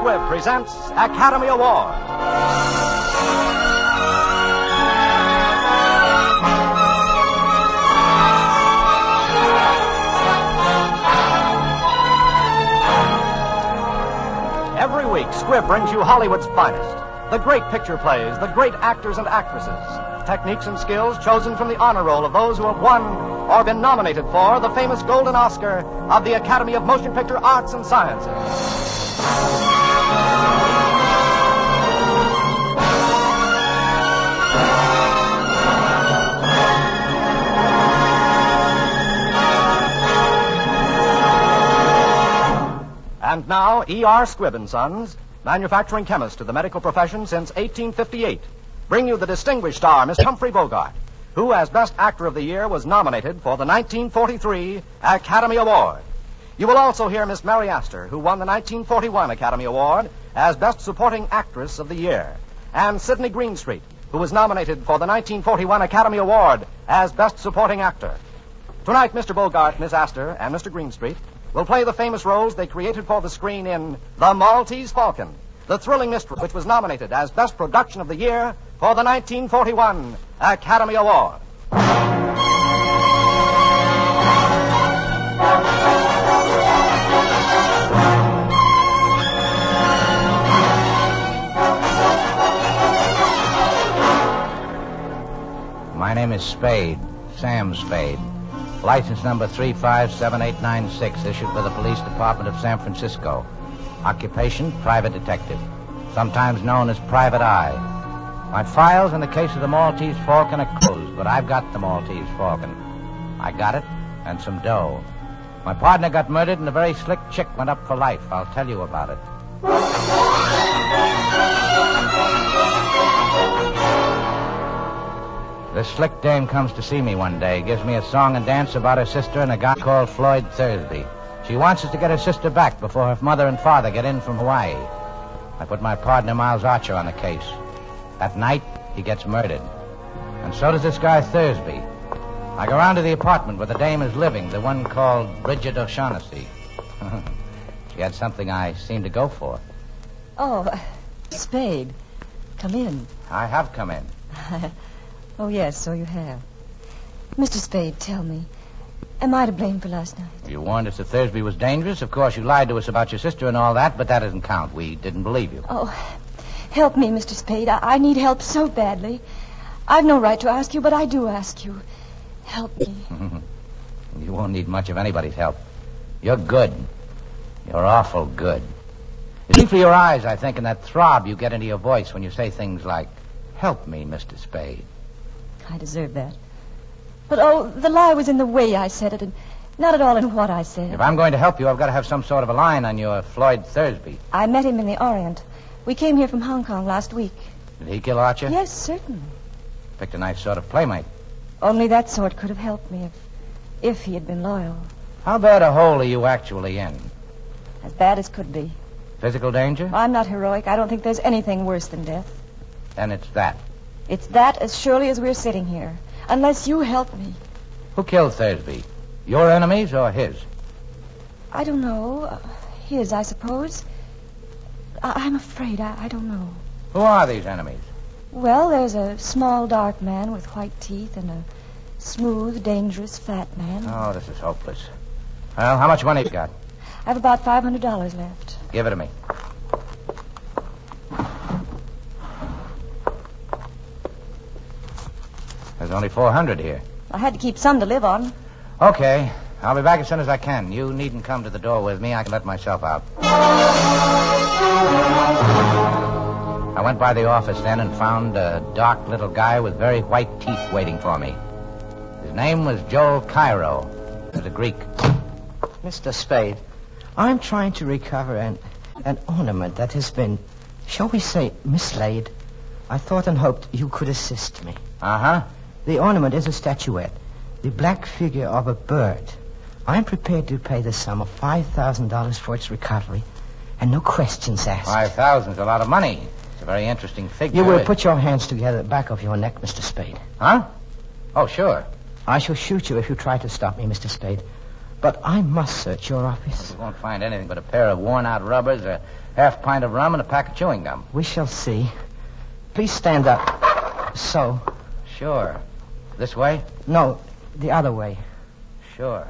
Squibb presents Academy Award. Every week, Squibb brings you Hollywood's finest. The great picture plays, the great actors and actresses. Techniques and skills chosen from the honor roll of those who have won or been nominated for the famous Golden Oscar of the Academy of Motion Picture Arts and Sciences. And now, E.R. Squibb & Sons, manufacturing chemist to the medical profession since 1858, bring you the distinguished star, Miss Humphrey Bogart, who, as Best Actor of the Year, was nominated for the 1943 Academy Award. You will also hear Miss Mary Astor, who won the 1941 Academy Award as Best Supporting Actress of the Year, and Sidney Greenstreet, who was nominated for the 1941 Academy Award as Best Supporting Actor. Tonight, Mr. Bogart, Miss Astor, and Mr. Greenstreet will play the famous roles they created for the screen in The Maltese Falcon, the thrilling mystery which was nominated as Best Production of the Year for the 1941 Academy Award. My name is Spade, Sam Spade. License number 357896, issued by the Police Department of San Francisco. Occupation, private detective, sometimes known as Private Eye. My files in the case of the Maltese Falcon are closed, but I've got the Maltese Falcon. I got it, and some dough. My partner got murdered, and a very slick chick went up for life. I'll tell you about it. This slick dame comes to see me one day, gives me a song and dance about her sister and a guy called Floyd Thursby. She wants us to get her sister back before her mother and father get in from Hawaii. I put my partner, Miles Archer, on the case. That night, he gets murdered. And so does this guy Thursby. I go round to the apartment where the dame is living, the one called Bridget O'Shaughnessy. She had something I seemed to go for. Oh, Spade, come in. I have come in. Oh, yes, so you have. Mr. Spade, tell me, am I to blame for last night? You warned us that Thursby was dangerous. Of course, you lied to us about your sister and all that, but that doesn't count. We didn't believe you. Oh, help me, Mr. Spade. I need help so badly. I've no right to ask you, but I do ask you. Help me. You won't need much of anybody's help. You're good. You're awful good. It's only for your eyes, I think, and that throb you get into your voice when you say things like, "Help me, Mr. Spade." I deserve that. But, the lie was in the way I said it, and not at all in what I said. If I'm going to help you, I've got to have some sort of a line on your Floyd Thursby. I met him in the Orient. We came here from Hong Kong last week. Did he kill Archer? Yes, certainly. Picked a nice sort of playmate. Only that sort could have helped me if he had been loyal. How bad a hole are you actually in? As bad as could be. Physical danger? I'm not heroic. I don't think there's anything worse than death. Then it's that. It's that as surely as we're sitting here. Unless you help me. Who killed Thursby? Your enemies or his? I don't know. His, I suppose. I'm afraid. I don't know. Who are these enemies? Well, there's a small, dark man with white teeth and a smooth, dangerous, fat man. Oh, this is hopeless. Well, how much money you got? I have about $500 left. Give it to me. There's only 400 here. I had to keep some to live on. Okay. I'll be back as soon as I can. You needn't come to the door with me. I can let myself out. I went by the office then and found a dark little guy with very white teeth waiting for me. His name was Joel Cairo. He was a Greek. Mr. Spade, I'm trying to recover an ornament that has been, shall we say, mislaid. I thought and hoped you could assist me. Uh-huh. The ornament is a statuette, the black figure of a bird. I'm prepared to pay the sum of $5,000 for its recovery, and no questions asked. 5,000's a lot of money. It's a very interesting figure. You will put your hands together at the back of your neck, Mr. Spade. Huh? Oh, sure. I shall shoot you if you try to stop me, Mr. Spade. But I must search your office. You won't find anything but a pair of worn-out rubbers, a half pint of rum, and a pack of chewing gum. We shall see. Please stand up. So. Sure. This way? No, the other way. Sure.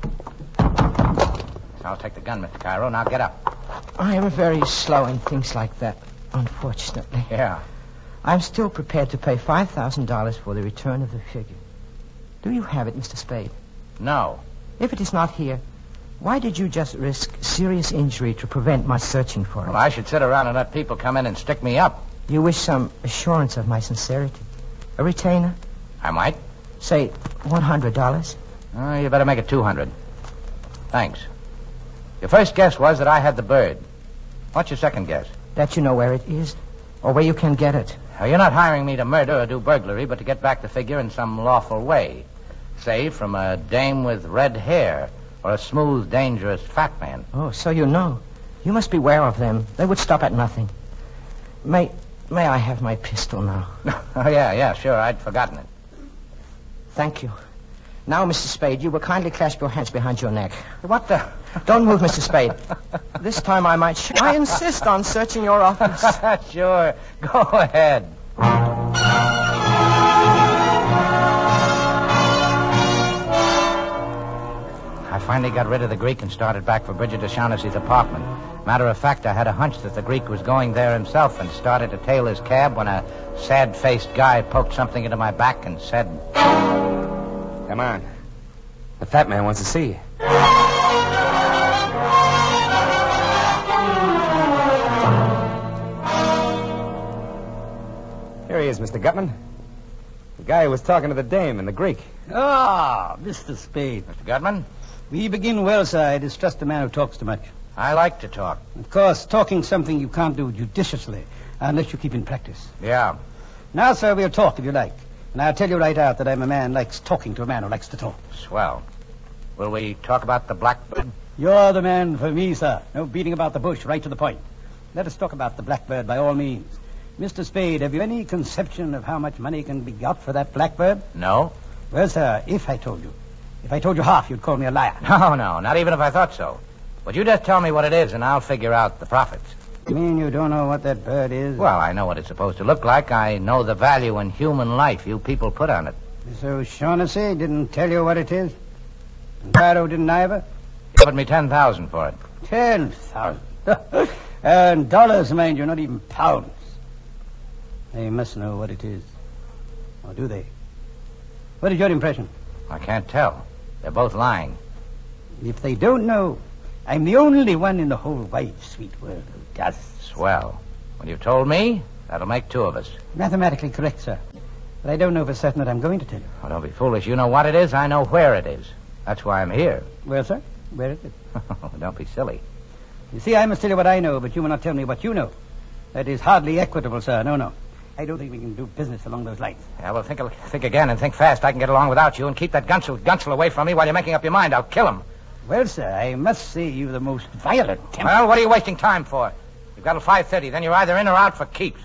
I'll take the gun, Mr. Cairo. Now get up. I am very slow in things like that, unfortunately. Yeah. I'm still prepared to pay $5,000 for the return of the figure. Do you have it, Mr. Spade? No. If it is not here, why did you just risk serious injury to prevent my searching for it? Well, I should sit around and let people come in and stick me up. You wish some assurance of my sincerity? A retainer? I might. Say, $100? You better make it 200. Thanks. Your first guess was that I had the bird. What's your second guess? That you know where it is, or where you can get it. Now, you're not hiring me to murder or do burglary, but to get back the figure in some lawful way. Say, from a dame with red hair, or a smooth, dangerous fat man. Oh, so you know. You must beware of them. They would stop at nothing. May I have my pistol now? Oh, yeah, sure. I'd forgotten it. Thank you. Now, Mr. Spade, you will kindly clasp your hands behind your neck. What the? Don't move, Mr. Spade. This time I might shoot. I insist on searching your office. Sure. Go ahead. I finally got rid of the Greek and started back for Bridget O'Shaughnessy's apartment. Matter of fact, I had a hunch that the Greek was going there himself and started to tail his cab when a sad-faced guy poked something into my back and said... Come on. The fat man wants to see you. Here he is, Mr. Gutman. The guy who was talking to the dame and the Greek. Ah, Mr. Spade. Mr. Gutman? We begin well, sir. I distrust a man who talks too much. I like to talk. Of course, talking's something you can't do judiciously unless you keep in practice. Yeah. Now, sir, we'll talk if you like. And I'll tell you right out that I'm a man who likes talking to a man who likes to talk. Swell. Will we talk about the Blackbird? You're the man for me, sir. No beating about the bush, right to the point. Let us talk about the Blackbird by all means. Mr. Spade, have you any conception of how much money can be got for that Blackbird? No. Well, sir, if I told you half, you'd call me a liar. No, not even if I thought so. But you just tell me what it is, and I'll figure out the profits. You mean you don't know what that bird is? Well, I know what it's supposed to look like. I know the value in human life you people put on it. Miss O'Shaughnessy didn't tell you what it is? And Cairo didn't either? He offered me $10,000 for it. 10,000. And dollars, mind you, not even pounds. They must know what it is. Or do they? What is your impression? I can't tell. They're both lying. If they don't know, I'm the only one in the whole wide, sweet world who does. Swell. When you've told me, that'll make two of us. Mathematically correct, sir. But I don't know for certain that I'm going to tell you. Oh, don't be foolish. You know what it is. I know where it is. That's why I'm here. Well, sir, where is it? Don't be silly. You see, I must tell you what I know, but you will not tell me what you know. That is hardly equitable, sir. No. I don't think we can do business along those lines. Yeah, well, think again and think fast. I can get along without you and keep that Gunsel away from me while you're making up your mind. I'll kill him. Well, sir, I must say you're the most violent temper. Well, what are you wasting time for? You've got till 5:30. Then you're either in or out for keeps.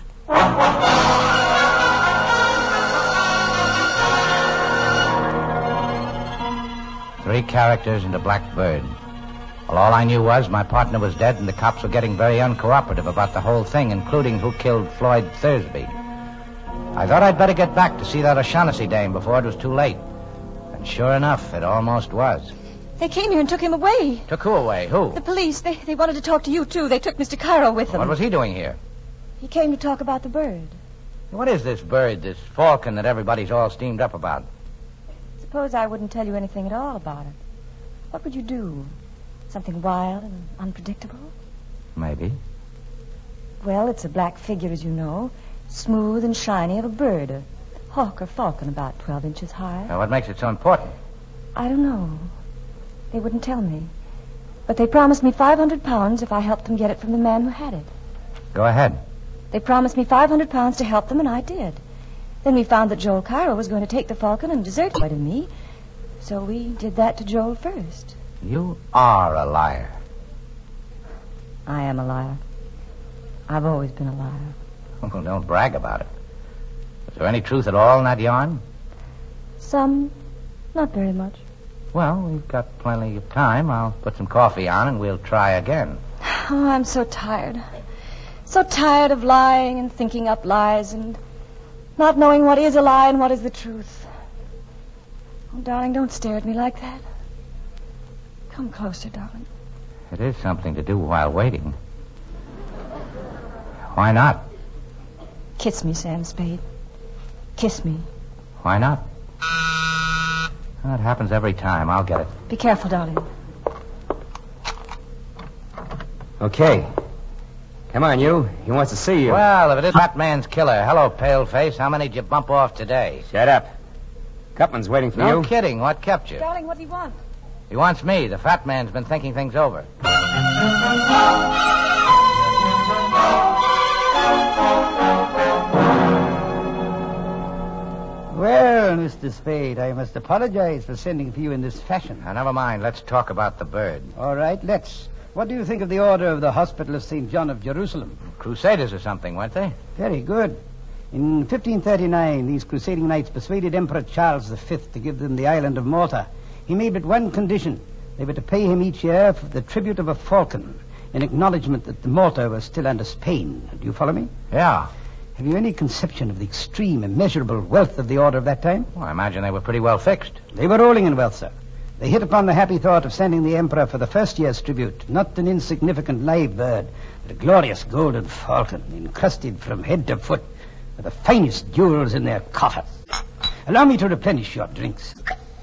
3 characters and a Blackbird. Well, all I knew was my partner was dead and the cops were getting very uncooperative about the whole thing, including who killed Floyd Thursby. I thought I'd better get back to see that O'Shaughnessy dame before it was too late. And sure enough, it almost was. They came here and took him away. Took who away? Who? The police. They wanted to talk to you, too. They took Mr. Cairo with them. What was he doing here? He came to talk about the bird. What is this bird, this falcon that everybody's all steamed up about? Suppose I wouldn't tell you anything at all about it. What would you do? Something wild and unpredictable? Maybe. Well, it's a black figure, as you know. Smooth and shiny of a bird. A hawk or falcon about 12 inches high. Now, what makes it so important? I don't know. They wouldn't tell me. But they promised me £500 if I helped them get it from the man who had it. Go ahead. They promised me £500 to help them, and I did. Then we found that Joel Cairo was going to take the falcon and desert Floyd and me. So we did that to Joel first. You are a liar. I am a liar. I've always been a liar. Well, don't brag about it. Is there any truth at all in that yarn? Some, not very much. Well, we've got plenty of time. I'll put some coffee on and we'll try again. Oh, I'm so tired. So tired of lying and thinking up lies and not knowing what is a lie and what is the truth. Oh, darling, don't stare at me like that. Come closer, darling. It is something to do while waiting. Why not? Kiss me, Sam Spade. Kiss me. Why not? Well, it happens every time. I'll get it. Be careful, darling. Okay. Come on, you. He wants to see you. Well, if it is Fat Man's killer. Hello, paleface. How many did you bump off today? Shut up. Gutman's waiting for you. No kidding. What kept you? Darling, what do you want? He wants me. The Fat Man's been thinking things over. Well, Mr. Spade, I must apologize for sending for you in this fashion. Now, never mind. Let's talk about the bird. All right, let's. What do you think of the order of the Hospital of St. John of Jerusalem? Crusaders or something, weren't they? Very good. In 1539, these crusading knights persuaded Emperor Charles V to give them the island of Malta. He made but one condition. They were to pay him each year for the tribute of a falcon in acknowledgement that Malta was still under Spain. Do you follow me? Yeah. Have you any conception of the extreme, immeasurable wealth of the order of that time? Well, I imagine they were pretty well fixed. They were rolling in wealth, sir. They hit upon the happy thought of sending the emperor for the first year's tribute, not an insignificant live bird, but a glorious golden falcon, encrusted from head to foot with the finest jewels in their coffers. Allow me to replenish your drinks.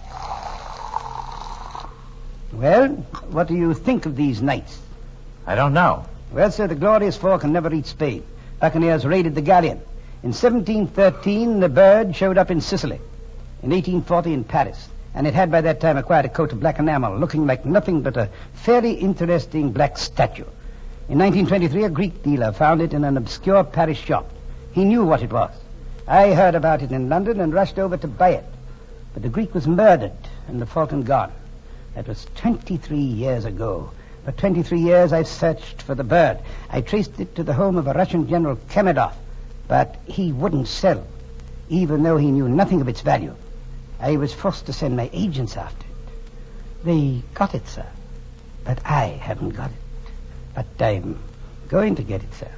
Well, what do you think of these knights? I don't know. Well, sir, the glorious falcon never reached Spain. Buccaneers raided the galleon. In 1713, the bird showed up in Sicily. In 1840, in Paris. And it had by that time acquired a coat of black enamel, looking like nothing but a fairly interesting black statue. In 1923, a Greek dealer found it in an obscure Paris shop. He knew what it was. I heard about it in London and rushed over to buy it. But the Greek was murdered and the falcon gone. That was 23 years ago. For 23 years, I've searched for the bird. I traced it to the home of a Russian General Kemedov, but he wouldn't sell, even though he knew nothing of its value. I was forced to send my agents after it. They got it, sir, but I haven't got it. But I'm going to get it, sir.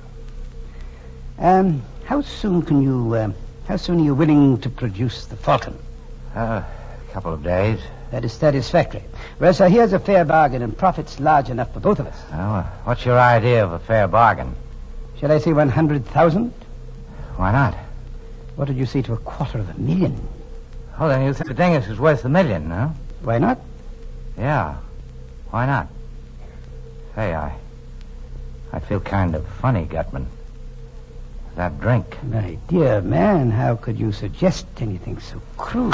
How soon are you willing to produce the falcon? A couple of days. That is satisfactory. Well, sir, here's a fair bargain and profits large enough for both of us. Well, what's your idea of a fair bargain? Shall I say 100,000? Why not? What did you say to $250,000? Oh, then you think the dingus is worth $1 million, no? Why not? Yeah. Why not? Say, I feel kind of funny, Gutman. That drink. My dear man, how could you suggest anything so cruel?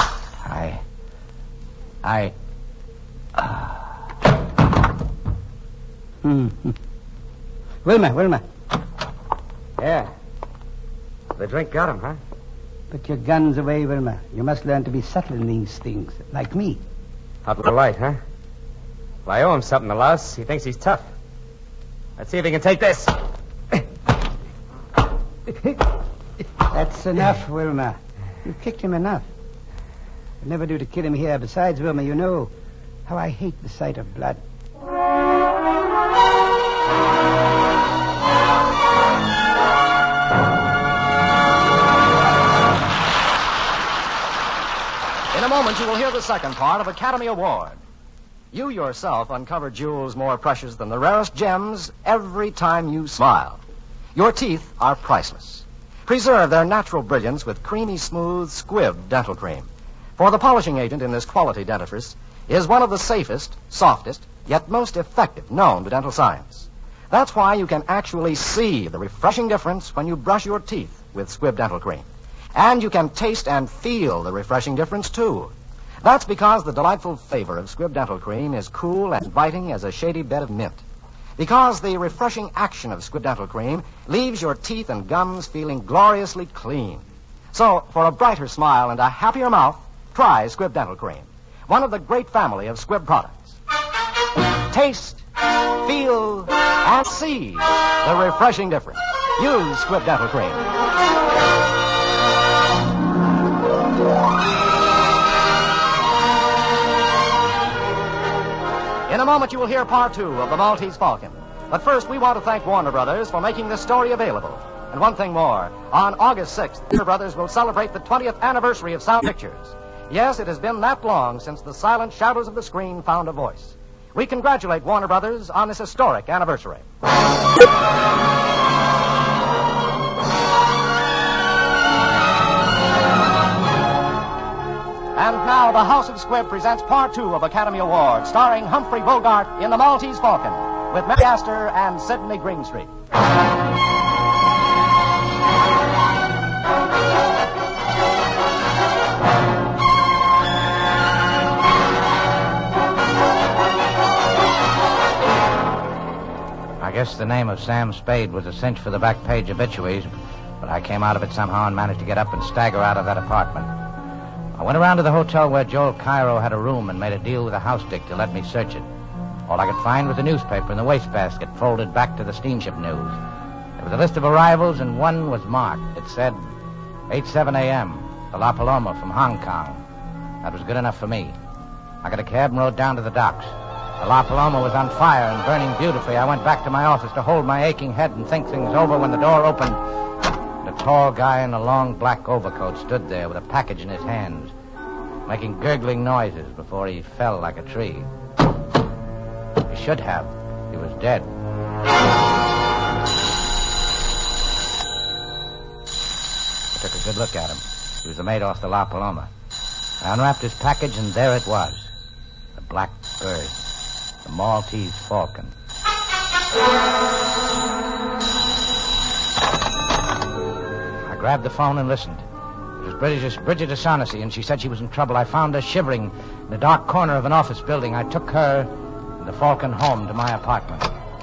Wilma. Yeah. The drink got him, huh? Put your guns away, Wilma. You must learn to be subtle in these things, like me. Hot little light, huh? Well, I owe him something, the louse. He thinks he's tough. Let's see if he can take this. That's enough, Wilma. You've kicked him enough. It'll never do to kill him here. Besides, Wilma, you know how I hate the sight of blood. In a moment, you will hear the second part of Academy Award. You yourself uncover jewels more precious than the rarest gems every time you smile. Your teeth are priceless. Preserve their natural brilliance with creamy, smooth Squibb dental cream. For the polishing agent in this quality dentifrice is one of the safest, softest, yet most effective known to dental science. That's why you can actually see the refreshing difference when you brush your teeth with Squibb dental cream. And you can taste and feel the refreshing difference, too. That's because the delightful flavor of Squibb dental cream is cool and inviting as a shady bed of mint. Because the refreshing action of Squibb dental cream leaves your teeth and gums feeling gloriously clean. So, for a brighter smile and a happier mouth, try Squibb dental cream, one of the great family of Squibb products. Taste, feel, and see the refreshing difference. Use Squibb dental cream. moment, you will hear part 2 of The Maltese Falcon. But first, we want to thank Warner Brothers for making this story available. And one thing more. On August 6th, Warner Brothers will celebrate the 20th anniversary of Sound Pictures. Yes, it has been that long since the silent shadows of the screen found a voice. We congratulate Warner Brothers on this historic anniversary. And now, the House of Squibb presents part 2 of Academy Award, starring Humphrey Bogart in The Maltese Falcon, with Mary Astor and Sidney Greenstreet. I guess the name of Sam Spade was a cinch for the back page obituaries, but I came out of it somehow and managed to get up and stagger out of that apartment. I went around to the hotel where Joel Cairo had a room and made a deal with a house dick to let me search it. All I could find was a newspaper in the wastebasket folded back to the steamship news. There was a list of arrivals, and one was marked. It said, 8:07 a.m., the La Paloma from Hong Kong. That was good enough for me. I got a cab and rode down to the docks. The La Paloma was on fire and burning beautifully. I went back to my office to hold my aching head and think things over when the door opened. And a tall guy in a long black overcoat stood there with a package in his hands, making gurgling noises before he fell like a tree. He should have. He was dead. I took a good look at him. He was the mate off the La Paloma. I unwrapped his package, and there it was. The black bird. The Maltese Falcon. I grabbed the phone and listened. It was Bridget O'Shaughnessy, and she said she was in trouble. I found her shivering in a dark corner of an office building. I took her and the Falcon home to my apartment.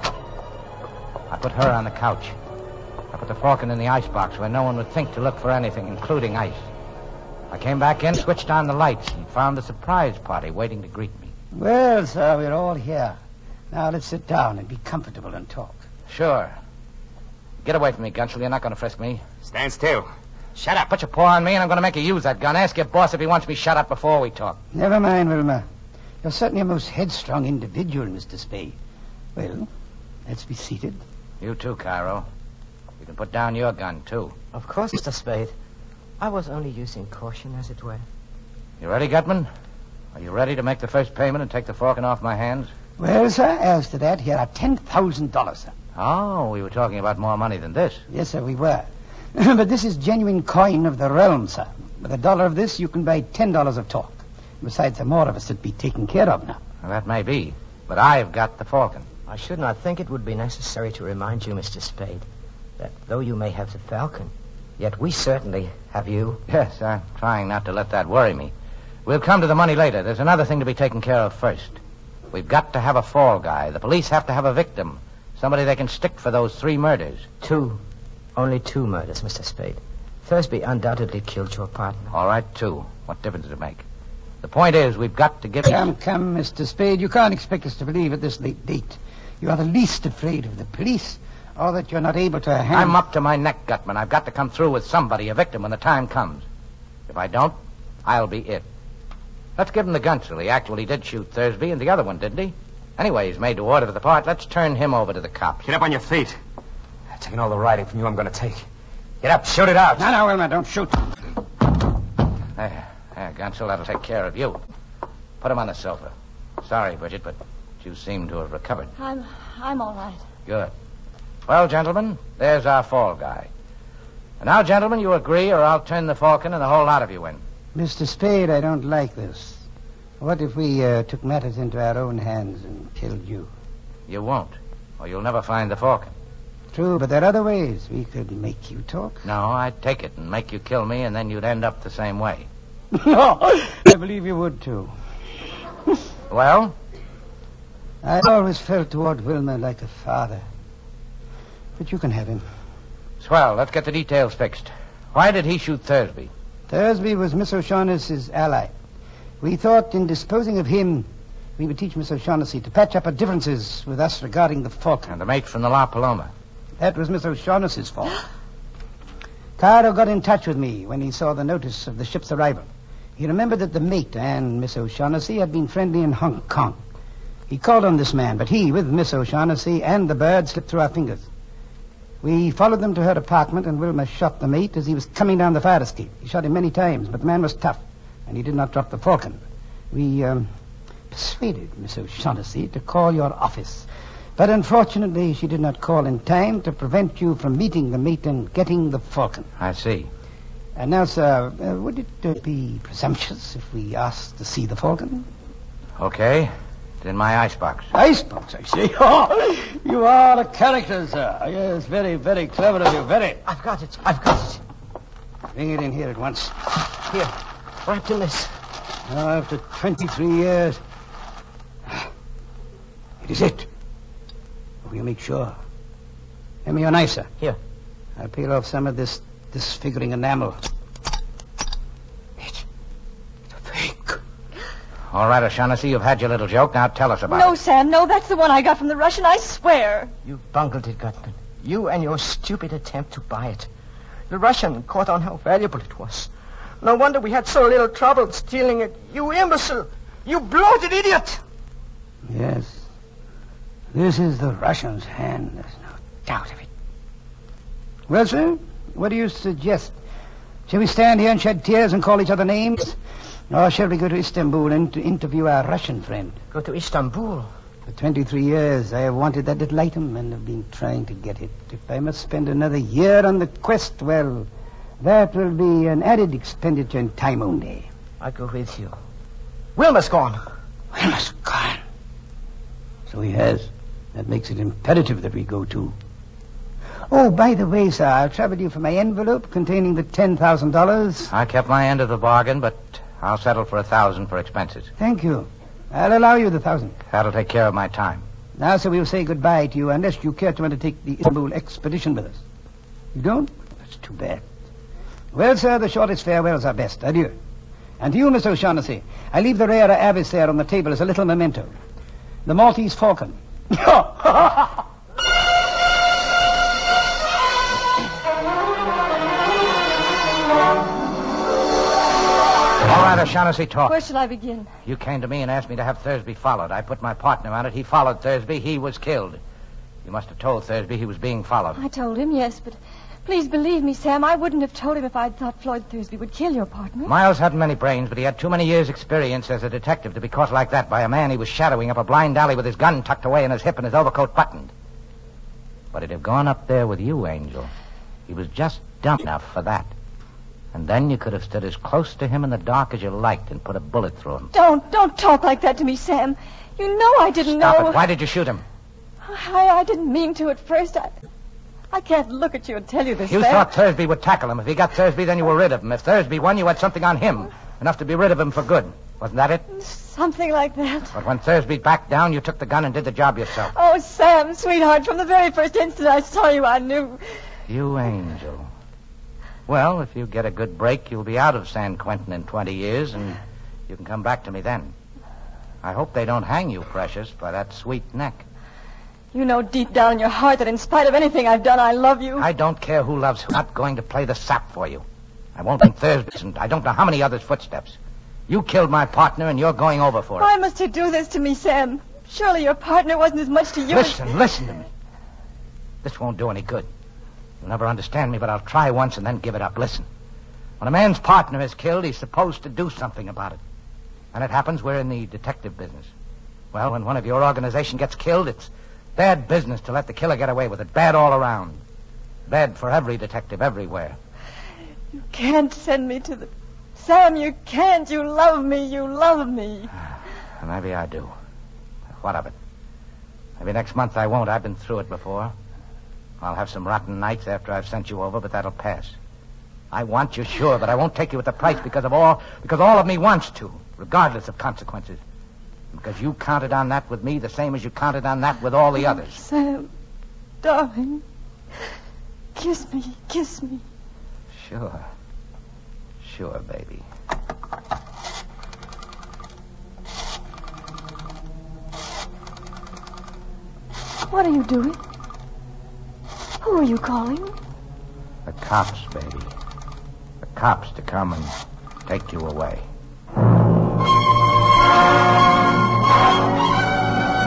I put her on the couch. I put the Falcon in the icebox where no one would think to look for anything, including ice. I came back in, switched on the lights, and found the surprise party waiting to greet me. Well, sir, we're all here. Now let's sit down and be comfortable and talk. Sure. Get away from me, Gunchel. You're not going to frisk me. Stand still. Shut up. Put your paw on me, and I'm going to make you use that gun. Ask your boss if he wants me shut up before we talk. Never mind, Wilma. You're certainly a most headstrong individual, Mr. Spade. Well, let's be seated. You too, Cairo. You can put down your gun, too. Of course, Mr. Spade. I was only using caution, as it were. You ready, Gutman? Are you ready to make the first payment and take the Falcon off my hands? Well, sir, as to that, here are $10,000, sir. Oh, we were talking about more money than this. Yes, sir, we were. But this is genuine coin of the realm, sir. With $1 of this, you can buy $10 of talk. Besides, there are more of us that be taken care of now. Well, that may be, but I've got the Falcon. I should not think it would be necessary to remind you, Mr. Spade, that though you may have the Falcon, yet we certainly have you. Yes, I'm trying not to let that worry me. We'll come to the money later. There's another thing to be taken care of first. We've got to have a fall guy. The police have to have a victim. Somebody they can stick for those 3 murders. 2. Only 2 murders, Mr. Spade. Thursby undoubtedly killed your partner. All right, 2. What difference does it make? The point is, we've got to give... Come, Mr. Spade. You can't expect us to believe at this late date. You are the least afraid of the police, or that you're not able to handle... I'm up to my neck, Gutman. I've got to come through with somebody, a victim, when the time comes. If I don't, I'll be it. Let's give him the Gunchel. He actually did shoot Thursby, and the other one, didn't he? Anyway, he's made to order for the part. Let's turn him over to the cops. Get up on your feet. I've taken all the riding from you I'm going to take. Get up, shoot it out. No, Wilma, don't shoot. There, Gunchel, that'll take care of you. Put him on the sofa. Sorry, Bridget, but you seem to have recovered. I'm all right. Good. Well, gentlemen, there's our fall guy. And now, gentlemen, you agree or I'll turn the Falcon and the whole lot of you in. Mr. Spade, I don't like this. What if we took matters into our own hands and killed you? You won't, or you'll never find the Falcon. True, but there are other ways we could make you talk. No, I'd take it and make you kill me, and then you'd end up the same way. No, I believe you would, too. Well? I always felt toward Wilma like a father. But you can have him. Swell, let's get the details fixed. Why did he shoot Thursby? Thursby was Miss O'Shaughnessy's ally. We thought in disposing of him, we would teach Miss O'Shaughnessy to patch up her differences with us regarding the Falcon. And the mate from the La Paloma. That was Miss O'Shaughnessy's fault. Cairo got in touch with me when he saw the notice of the ship's arrival. He remembered that the mate and Miss O'Shaughnessy had been friendly in Hong Kong. He called on this man, but he, with Miss O'Shaughnessy and the bird, slipped through our fingers. We followed them to her apartment, and Wilmer shot the mate as he was coming down the fire escape. He shot him many times, but the man was tough, and he did not drop the falcon. We persuaded Miss O'Shaughnessy to call your office, but unfortunately she did not call in time to prevent you from meeting the mate and getting the falcon. I see. And now, sir, would it be presumptuous if we asked to see the falcon? Okay. It's in my icebox. Icebox, I see. Oh, you are a character, sir. Yes, very, very clever of you, very. I've got it. I've got it. Bring it in here at once. Here, wrapped in this. Now, after 23 years. It is it. We'll make sure. Hand me your knife, sir. Here. I'll peel off some of this disfiguring enamel. It's a fake. All right, O'Shaughnessy, you've had your little joke. Now tell us about No, it. Sam, no, that's the one I got from the Russian, I swear. You bungled it, Gutman. You and your stupid attempt to buy it. The Russian caught on how valuable it was. No wonder we had so little trouble stealing it. You imbecile! You bloated idiot! Yes. This is the Russian's hand. There's no doubt of it. Well, sir, what do you suggest? Shall we stand here and shed tears and call each other names? Or shall we go to Istanbul and to interview our Russian friend? Go to Istanbul. For 23 years, I have wanted that little item and have been trying to get it. If I must spend another year on the quest, well, that will be an added expenditure in time only. I go with you. Wilmer's gone. Wilmer's gone. So he has. That makes it imperative that we go too. Oh, by the way, sir, I'll trouble you for my envelope containing the $10,000. I kept my end of the bargain, but I'll settle for $1,000 for expenses. Thank you. I'll allow you the $1,000. That'll take care of my time. Now, sir, we'll say goodbye to you unless you care to undertake the Istanbul expedition with us. You don't? That's too bad. Well, sir, the shortest farewells are best. Adieu. And to you, Mr. O'Shaughnessy, I leave the rare avis there on the table as a little memento. The Maltese falcon. All right, O'Shaughnessy, talk. Where shall I begin? You came to me and asked me to have Thursby followed. I put my partner on it. He followed Thursby. He was killed. You must have told Thursby he was being followed. I told him, yes, but please believe me, Sam, I wouldn't have told him if I'd thought Floyd Thursby would kill your partner. Miles hadn't many brains, but he had too many years' experience as a detective to be caught like that by a man he was shadowing up a blind alley with his gun tucked away in his hip and his overcoat buttoned. But he'd have gone up there with you, Angel. He was just dumb enough for that. And then you could have stood as close to him in the dark as you liked and put a bullet through him. Don't talk like that to me, Sam. You know I didn't Stop know. it. Why did you shoot him? I didn't mean to at first. I can't look at you and tell you this, You Sam. thought Thursby would tackle him. If he got Thursby, then you were rid of him. If Thursby won, you had something on him. Enough to be rid of him for good. Wasn't that it? Something like that. But when Thursby backed down, you took the gun and did the job yourself. Oh, Sam, sweetheart, from the very first instant I saw you, I knew. You angel. Well, if you get a good break, you'll be out of San Quentin in 20 years, and you can come back to me then. I hope they don't hang you, Precious, by that sweet neck. You know deep down in your heart that in spite of anything I've done, I love you. I don't care who loves who. I'm not going to play the sap for you. I won't think Thursby's, and I don't know how many others' footsteps. You killed my partner, and you're going over for it. Why must you do this to me, Sam? Surely your partner wasn't as much to you Listen to me. This won't do any good. You'll never understand me, but I'll try once and then give it up. Listen. When a man's partner is killed, he's supposed to do something about it. And it happens we're in the detective business. Well, when one of your organization gets killed, it's bad business to let the killer get away with it. Bad all around. Bad for every detective everywhere. You can't send me to the... Sam, you can't. You love me. You love me. Maybe I do. What of it? Maybe next month I won't. I've been through it before. I'll have some rotten nights after I've sent you over, but that'll pass. I want you, sure, but I won't take you at the price because all of me wants to, regardless of consequences. Because you counted on that with me the same as you counted on that with all the others. Sam, darling, kiss me, kiss me. Sure. Sure, baby. What are you doing? Who are you calling? The cops, baby. The cops to come and take you away.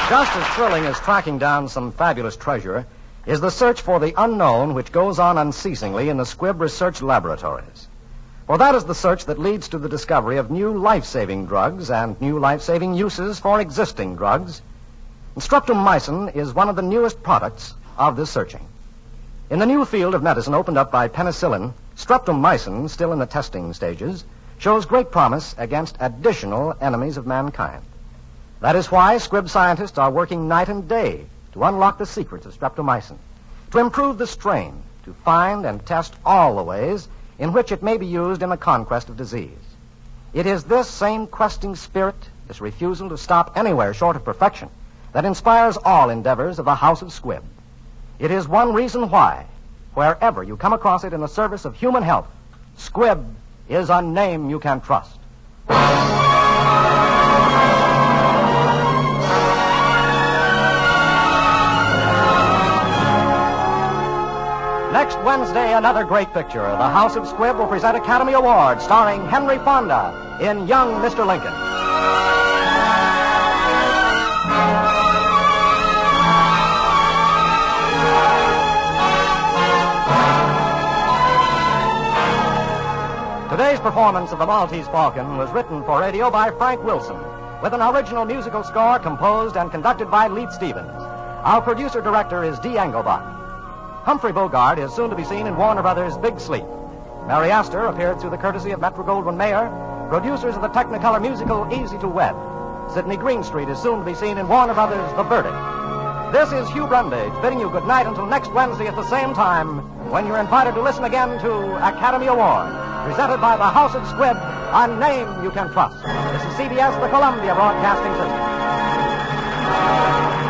Just as thrilling as tracking down some fabulous treasure is the search for the unknown which goes on unceasingly in the Squibb Research Laboratories. For that is the search that leads to the discovery of new life-saving drugs and new life-saving uses for existing drugs. And streptomycin is one of the newest products of this searching. In the new field of medicine opened up by penicillin, streptomycin, still in the testing stages, shows great promise against additional enemies of mankind. That is why Squibb scientists are working night and day to unlock the secrets of streptomycin, to improve the strain, to find and test all the ways in which it may be used in the conquest of disease. It is this same questing spirit, this refusal to stop anywhere short of perfection, that inspires all endeavors of the House of Squibb. It is one reason why, wherever you come across it in the service of human health, Squibb is a name you can trust. Next Wednesday, another great picture. The House of Squibb will present Academy Award starring Henry Fonda in Young Mr. Lincoln. Today's performance of The Maltese Falcon was written for radio by Frank Wilson, with an original musical score composed and conducted by Leith Stevens. Our producer-director is Dee Engelbach. Humphrey Bogart is soon to be seen in Warner Brothers' Big Sleep. Mary Astor appeared through the courtesy of Metro-Goldwyn-Mayer, producers of the Technicolor musical Easy to Wed. Sidney Greenstreet is soon to be seen in Warner Brothers' The Verdict. This is Hugh Brundage bidding you good night until next Wednesday at the same time, when you're invited to listen again to Academy Award, presented by the House of Squibb, a name you can trust. This is CBS, the Columbia Broadcasting System.